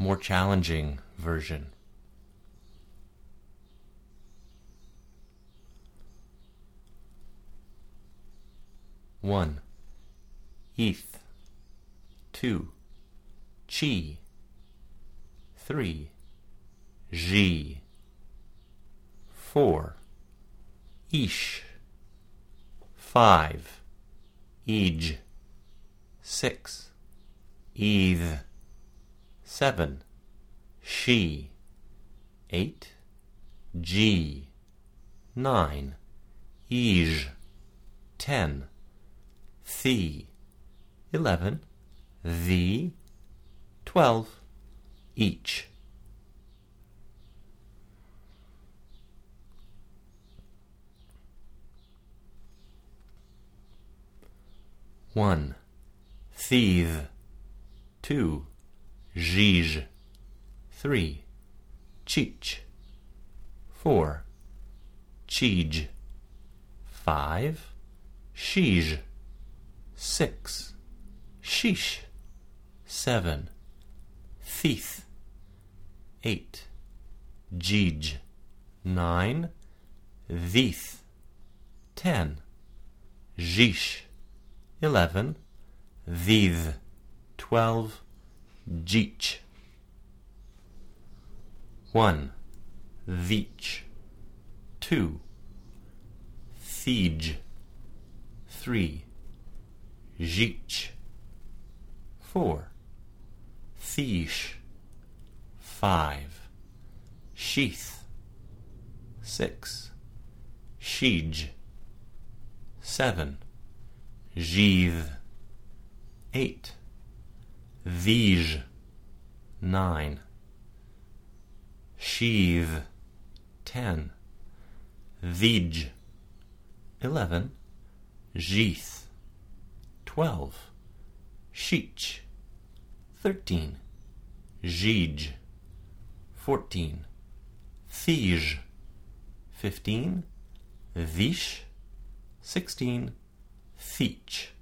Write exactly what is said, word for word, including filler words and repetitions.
more challenging version. One, eth. Two, chi. Three, ji. Four, ish. Five, ij. Six, eth. Seven, she. Eight, ji. Nine, ij. Ten, the. Eleven, the. Twelve, each. One, thieve. Two, jij. Three, cheech. Four, cheej. Five, sheej. Six, sheesh. Seven, thief. Eight, jeej. Nine, theth. Ten, jeesh. Eleven, theth. Twelve, jeech. One, theech. Two, thiege. Three, jeech. Four, theesh. Five, sheath. Six, sheej. Seven, jeeth. Eight, thege. Nine, sheath. Ten, thege. Eleven, jeeth. Twelve, sheech. Thirteen, jeej. Fourteen, thege. Fifteen, theesh. Sixteen, theech.